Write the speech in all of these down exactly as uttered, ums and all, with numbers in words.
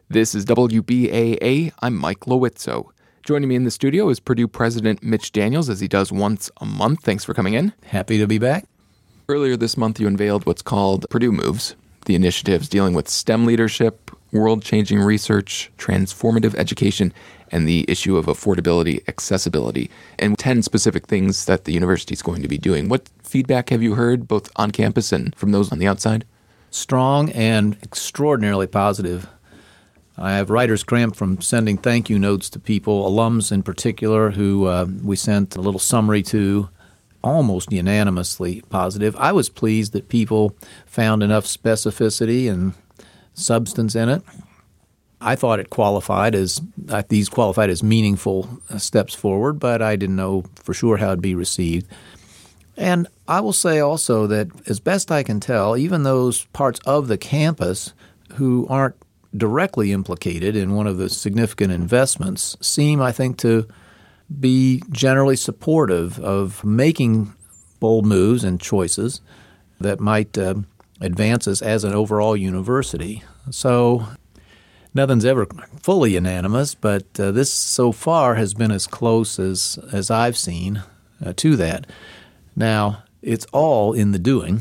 This is W B A A. I'm Mike Lowitzo. Joining me in the studio is Purdue President Mitch Daniels, as he does once a month. Thanks for coming in. Happy to be back. Earlier this month, you unveiled what's called Purdue Moves, the initiatives dealing with STEM leadership, world-changing research, transformative education, and the issue of affordability, accessibility, and ten specific things that the university is going to be doing. What feedback have you heard, both on campus and from those on the outside? Strong and extraordinarily positive. I have writer's cramp from sending thank you notes to people, alums in particular, who uh, we sent a little summary to, almost unanimously positive. I was pleased that people found enough specificity and substance in it. I thought it qualified as uh, these qualified as meaningful uh, steps forward, but I didn't know for sure how it'd be received. And I will say also that, as best I can tell, even those parts of the campus who aren't directly implicated in one of the significant investments seem, I think, to be generally supportive of making bold moves and choices that might uh, advance us as an overall university. So nothing's ever fully unanimous, but uh, this so far has been as close as, as I've seen uh, to that. Now, it's all in the doing,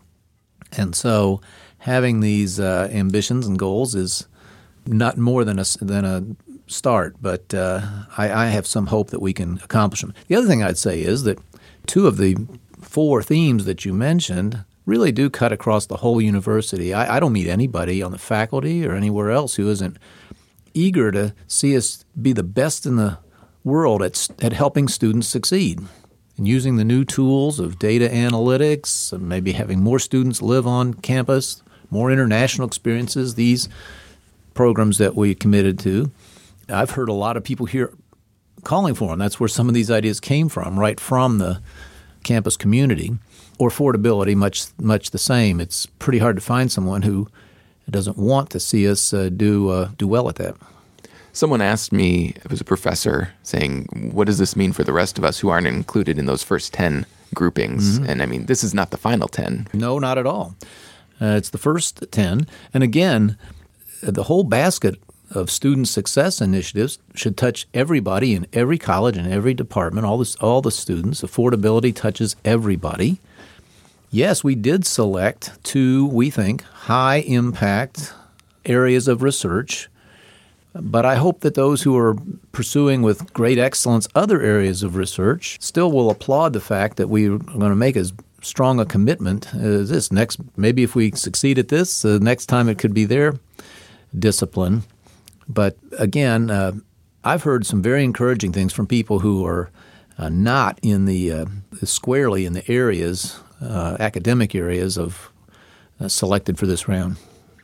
and so having these uh, ambitions and goals is not more than a, than a start, but uh, I, I have some hope that we can accomplish them. The other thing I'd say is that two of the four themes that you mentioned really do cut across the whole university. I, I don't meet anybody on the faculty or anywhere else who isn't eager to see us be the best in the world at, at helping students succeed and using the new tools of data analytics, and maybe having more students live on campus, more international experiences, these programs that we committed to. I've heard a lot of people here calling for them. That's where some of these ideas came from, right from the campus community. Or affordability, much much the same. It's pretty hard to find someone who doesn't want to see us uh, do uh, do well at that. Someone asked me, it was a professor, saying, what does this mean for the rest of us who aren't included in those first ten groupings? Mm-hmm. And I mean, this is not the final ten. No, not at all. Uh, it's the first ten. And again, the whole basket of student success initiatives should touch everybody in every college and every department, all, this, all the students. Affordability touches everybody. Yes, we did select two, we think, high-impact areas of research, but I hope that those who are pursuing with great excellence other areas of research still will applaud the fact that we are going to make as strong a commitment as this. Next, maybe if we succeed at this, uh, next time it could be their discipline. But again, uh, I've heard some very encouraging things from people who are uh, not in the uh, squarely in the areas, uh, academic areas of uh, selected for this round.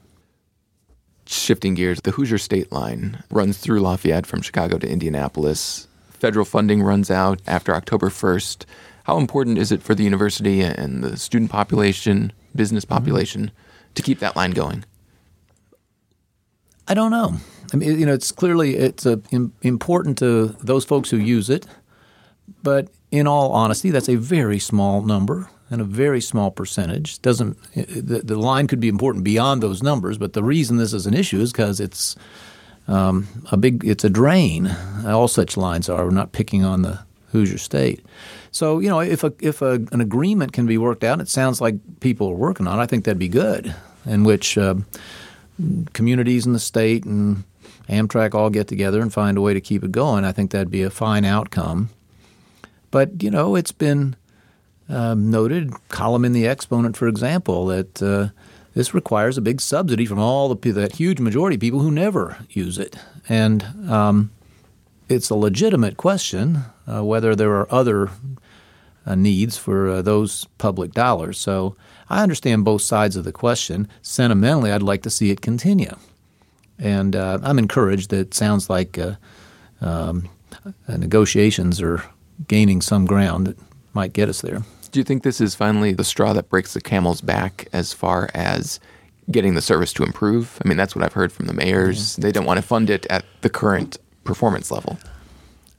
Shifting gears, the Hoosier State Line runs through Lafayette from Chicago to Indianapolis. Federal funding runs out after October first. How important is it for the university and the student population, business population, mm-hmm. to keep that line going? I don't know. I mean, you know, it's clearly it's a, im- important to those folks who use it, but in all honesty, that's a very small number and a very small percentage. Doesn't the, the line could be important beyond those numbers, but the reason this is an issue is because it's um, a big it's a drain. All such lines are. We're not picking on the Hoosier State. So, you know, if a if a, an agreement can be worked out, it sounds like people are working on it, I think that'd be good, in which uh, communities in the state and Amtrak all get together and find a way to keep it going. I think that'd be a fine outcome. But, you know, it's been um, noted, column in the Exponent, for example, that uh, this requires a big subsidy from all the that huge majority of people who never use it. And um, it's a legitimate question uh, whether there are other uh, needs for uh, those public dollars. So I understand both sides of the question. Sentimentally, I'd like to see it continue. And uh, I'm encouraged that it sounds like uh, um, uh, negotiations are gaining some ground that might get us there. Do you think this is finally the straw that breaks the camel's back as far as getting the service to improve? I mean, that's what I've heard from the mayors. Yeah. They don't want to fund it at the current performance level.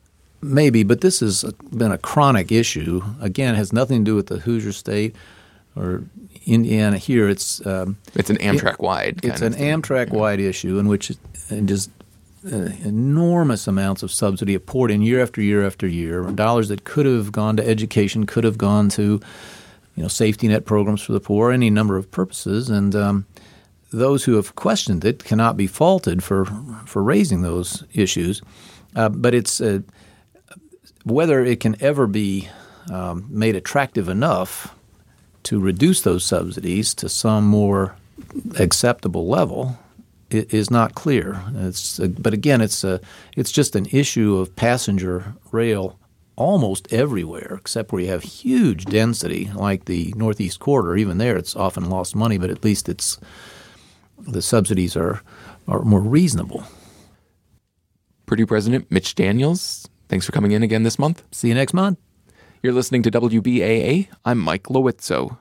Maybe, but this has been a chronic issue. Again, it has nothing to do with the Hoosier State. or Indiana here, it's um, it's an Amtrak-wide. It, it's an Amtrak-wide yeah. issue in which it just uh, enormous amounts of subsidy are poured in year after year after year. Dollars that could have gone to education, could have gone to, you know, safety net programs for the poor, any number of purposes, and um, those who have questioned it cannot be faulted for for raising those issues. Uh, but it's uh, whether it can ever be um, made attractive enough to reduce those subsidies to some more acceptable level is not clear. It's, uh, but again, it's a, it's just an issue of passenger rail almost everywhere, except where you have huge density, like the Northeast Corridor. Even there, it's often lost money, but at least it's the subsidies are are more reasonable. Purdue President Mitch Daniels, thanks for coming in again this month. See you next month. You're listening to W B A A. I'm Mike Lowitzo.